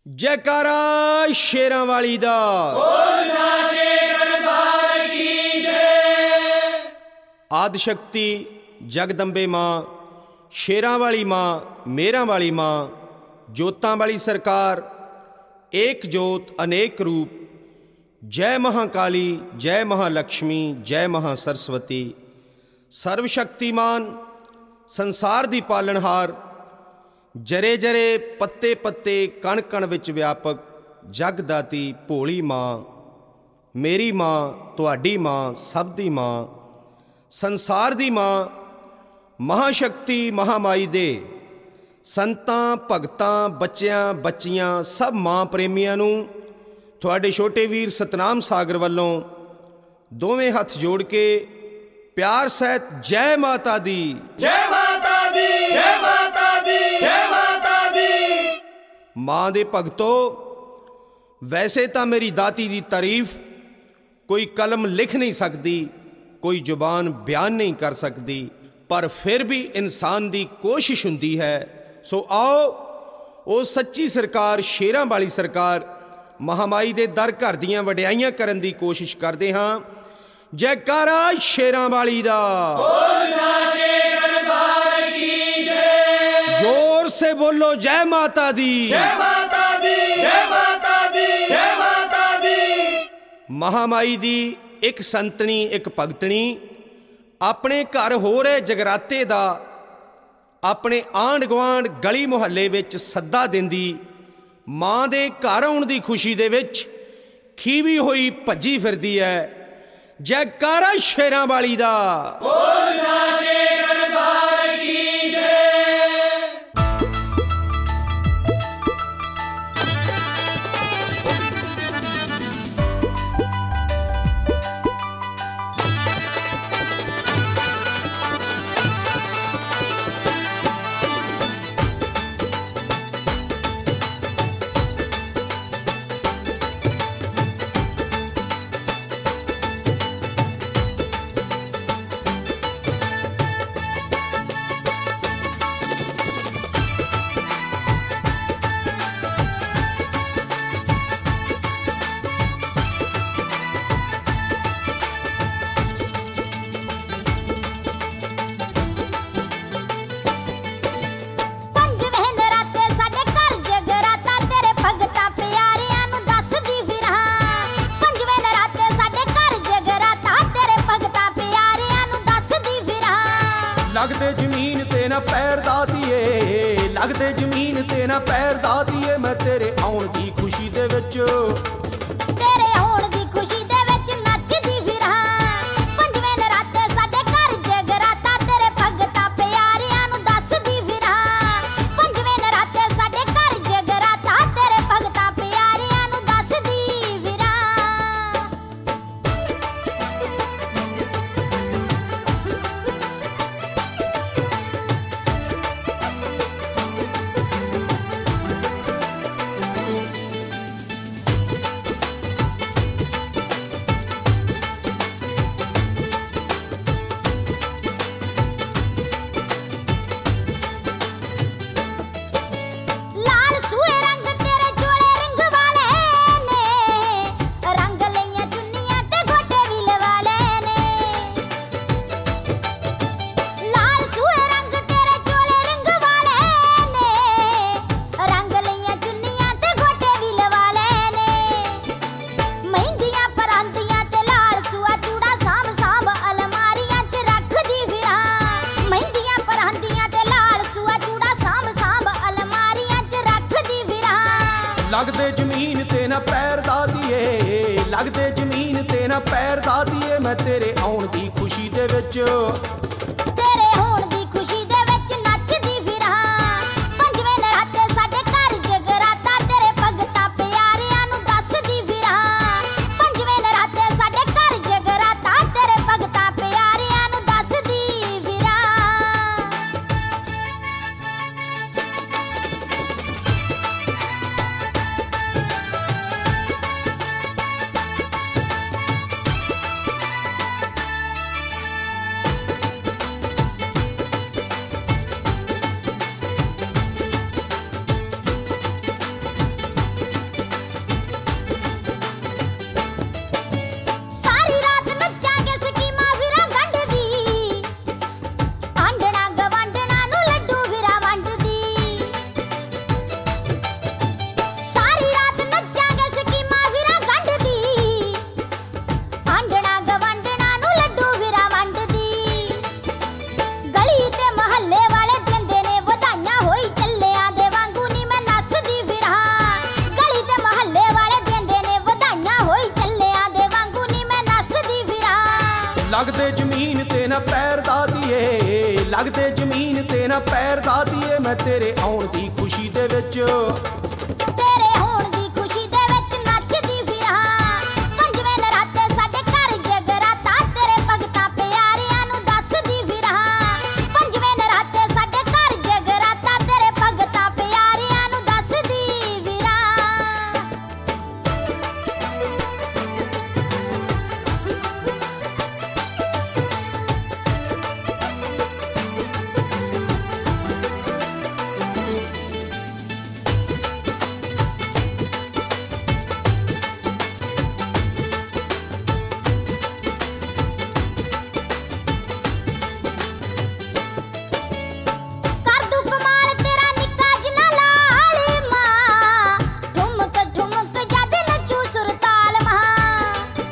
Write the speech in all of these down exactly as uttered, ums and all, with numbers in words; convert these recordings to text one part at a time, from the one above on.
जयकारा शेरां वाली दा। आदि शक्ति जगदंबे मां, शेरां वाली मां, मेरां वाली मां, जोतां वाली सरकार, एक जोत अनेक रूप। जय महाकाली, जय महालक्ष्मी, जय महासरस्वती। सर्वशक्तिमान, संसार दी पालनहार, जरे जरे पत्ते पत्ते कण कण विच व्यापक, जगदाती भोली मां, मेरी मां, तुहाडी मां, सब दी मां, संसार दी मां, महाशक्ति महामाई दे संतां भगतां बच्चियां बच्चियां सब मां प्रेमियां नूं तुहाडे छोटे वीर सतनाम सागर वल्लों दोवें हथ जोड़ के प्यार सहित जय माता दी, जय माता दी, जय माता दी, जय माता दी। मां दे भगतो, वैसे तो मेरी दाती दी तारीफ कोई कलम लिख नहीं सकती, कोई जुबान बयान नहीं कर सकती, पर फिर भी इंसान दी कोशिश हुंदी है। सो आओ वो सच्ची सरकार शेरां वाली सरकार महामाई दे दर घर दियां वडियाइयां करन दी कोशिश करते हाँ। जयकारा शेरां वाली दा। जोर से बोलो जय माता दी, जय माता दी, जय माता दी, जय माता दी। महामाई दी एक संतनी एक भगतनी अपने घर हो रहे जगराते दा अपने आंढ गुआंढ गली मुहल्ले विच सद्दा दिंदी। मां दे घर आउण दी खुशी दे विच खीवी होई भज्जी फिरदी है। जयकारा शेरां वाली दा। लगदे जमीन ते ना पैर दातिए, लगदे जमीन ते ना पैर दातिए। मैं तेरे आउण दी खुशी दे विच, तेरे आउण दी खुशी दे विच नचदी फिरां। पंजवें नराते साडे घर जगराता, तेरे भगतां प्यारियां नूं दसदी फिरां। पंजवें नराते साडे घर जगराता, तेरे भगतां प्यारियां नूं दसदी फिरां। लगदे जमीन ते ना पैर दातिए, लगदे जमीन ते ना पैर दातिए। मैं तेरे आउण दी खुशी दे विच, तेरे होण दी खुशी दे विच नचदी फिरां। पंजवें नराते साडे घर जगराता, तेरे भगतां प्यारियां नूं दसदी फिरां। पंजवें नराते साडे घर जगराता, तेरे भगतां प्यारियां नूं दसदी फिरां। ਨਾ ਪੈਰ ਦਾਦੀਏ ਮੈਂ ਤੇਰੇ ਆਉਣ ਦੀ ਖੁਸ਼ੀ ਦੇ ਵਿੱਚ। ਤੇਰੇ ਹੋਣ ਦੀ ਖੁਸ਼ੀ ਦੇ ਵਿੱਚ ਨੱਚਦੀ ਫਿਰਾਂ ਪੰਜਵੇਂ ਨਰਾਤੇ ਸਾਡੇ ਘਰ ਜਗਰਾਤਾ ਤੇਰੇ ਭਗਤਾਂ ਪਿਆਰਿਆਂ ਨੂੰ ਦੱਸਦੀ ਫਿਰਾਂ। ਪੰਜਵੇਂ ਨਰਾਤੇ ਸਾਡੇ ਘਰ ਜਗਰਾਤਾ ਤੇਰੇ ਭਗਤਾਂ ਪਿਆਰਿਆਂ ਨੂੰ ਦੱਸਦੀ ਫਿਰਾਂ। ਕਰ ਦੂ ਕਮਾਲ ਤੇਰਾ ਨਿੱਕਾ ਜਿੰਨਾ ਲਾਲ ਮਾਂ ਠੁਮਕ ਠੁਮਕ ਜਦ ਨੱਚੂ ਸੁਰਤਾਲ ਮਹਾਂ।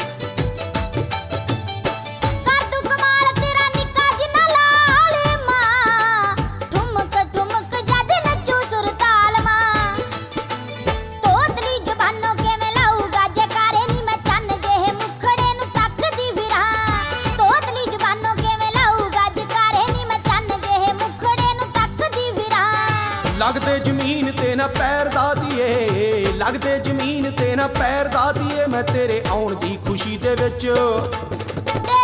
ਕਰ ਦੂ ਕਮਾਲ ਤੇਰਾ ਨਿੱਕਾ ਜਿੰਨਾ ਲਾਲ ਮਾਂ ਠੁਮਕ ਠੁਮਕ ਜਦ ਨੱਚੂ ਸੁਰਤਾਲ ਮਹਾਂ। ਤੋਤਲੀ ਜ਼ਬਾਨੋਂ ਕਿਵੇਂ ਲਾਊਗਾ ਜੈਕਾਰੇ ਨੀ ਮੈਂ ਚੰਨ ਜਿਹੇ ਮੁਖੜੇ ਨੂੰ ਤੱਕਦੀ ਫਿਰਾਂ। ਤੋਤਲੀ ਜ਼ਬਾਨੋਂ ਕਿਵੇਂ ਲਾਊਗਾ ਜੈਕਾਰੇ ਨੀ ਮੈਂ ਚੰਨ ਜਿਹੇ ਮੁਖੜੇ ਨੂੰ ਤੱਕਦੀ ਫਿਰਾਂ। ਲੱਗਦੇ ਜ਼ਮੀਨ ਤੇ ਨਾ ਪੈਰ ਦਾਦੀਏ, ਲੱਗਦੇ ਜ਼ਮੀਨ ਤੇ ਨਾ ਪੈਰ ਦਾਦੀਏ ਮੈਂ ਤੇਰੇ ਆਉਣ ਦੀ ਖੁਸ਼ੀ ਦੇ ਵਿੱਚ। ਤੇਰੇ